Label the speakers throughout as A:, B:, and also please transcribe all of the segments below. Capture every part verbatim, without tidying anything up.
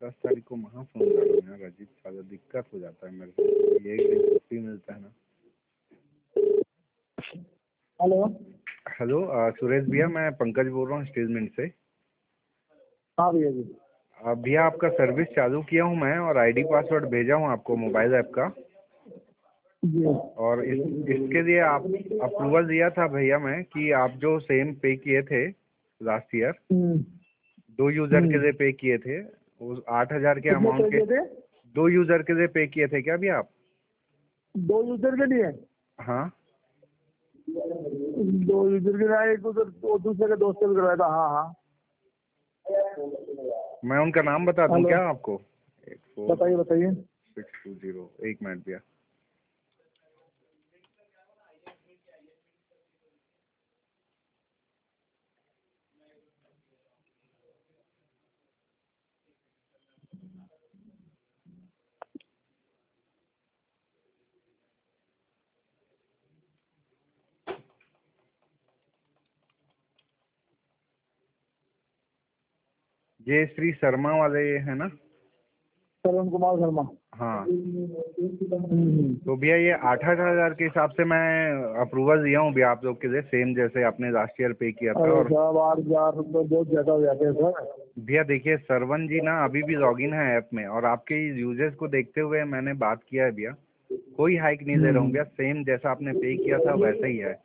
A: दस तारीख को वहाँ फ़ोन कर रहा हूँ यार अजीत, साला दिक्कत हो जाता है मेरे को, ये एक दिन छुट्टी मिलता है ना।
B: हेलो
A: हेलो सुरेश भैया, मैं पंकज बोल रहा हूँ स्टेलमेंट से।
B: हाँ भैया जी।
A: अ, भैया आपका सर्विस चालू किया हूँ मैं और आईडी पासवर्ड भेजा हूँ आपको मोबाइल ऐप का,
B: जी
A: और इस इसके लिए आप अप्रूवल दिया था भैया मैं कि आप जो सेम पे किए थे लास्ट ईयर,
B: हम्म,
A: दो यूज़र के लिए पे किए थे, उस आठ हज़ार के
B: कितने
A: अमाउंट
B: पे
A: के,
B: किए थे?
A: दो यूज़र के लिए पे किए थे क्या भैया आप?
B: दो यूजर के लिए?
A: हाँ
B: दो यूजर के लिए एक उधर दो दूसरे के दोस्त से करवाया था। हाँ हाँ
A: मैं उनका नाम बता दूं
B: हेलो
A: क्या आपको? एट फोर
B: बताइए बताइए।
A: सिक्स टू जीरो, एक मिनट भैया। ये श्री शर्मा वाले है ना?
B: श्रवण कुमार शर्मा।
A: हाँ,
B: हम्म,
A: तो भैया ये आठ आठ हज़ार के हिसाब से मैं अप्रूवल दिया हूँ भैया आप लोग के लिए, सेम जैसे आपने लास्ट ईयर पे किया था।
B: अरे
A: और
B: साहब आठ हजार रुपये बहुत ज्यादा हो जाते हैं सर।
A: भैया देखिए, सरवन जी ना अभी भी लॉगिन है ऐप में, और आपके यूजेस को देखते हुए मैंने बात किया है भैया, कोई हाइक नहीं दे रहा हूँ
B: हम्म,
A: भैया, सेम जैसा आपने पे किया था वैसा ही है।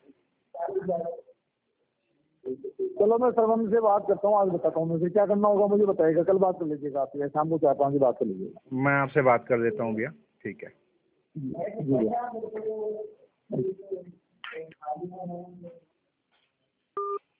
B: चलो मैं श्रवण से बात करता हूँ, आज बताता हूँ मुझे क्या करना होगा, मुझे बताइएगा, कल बात कर लीजिएगा आप, या शाम को चार पाँच बजे बात कर लीजिएगा।
A: मैं आपसे बात कर लेता हूँ भैया, ठीक है।
B: जी भैया।